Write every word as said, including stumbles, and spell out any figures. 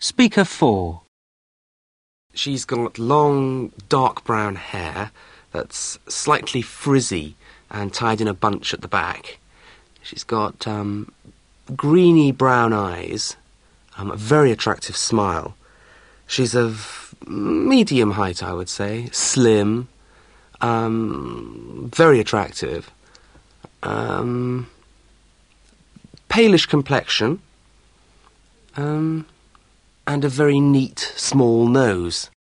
Speaker four. She's got long, dark brown hair that's slightly frizzy and tied in a bunch at the back. She's got um, greeny brown eyes, um, a very attractive smile. She's of medium height, I would say, slim, um, very attractive, um, palish complexion, um, and a very neat, small nose.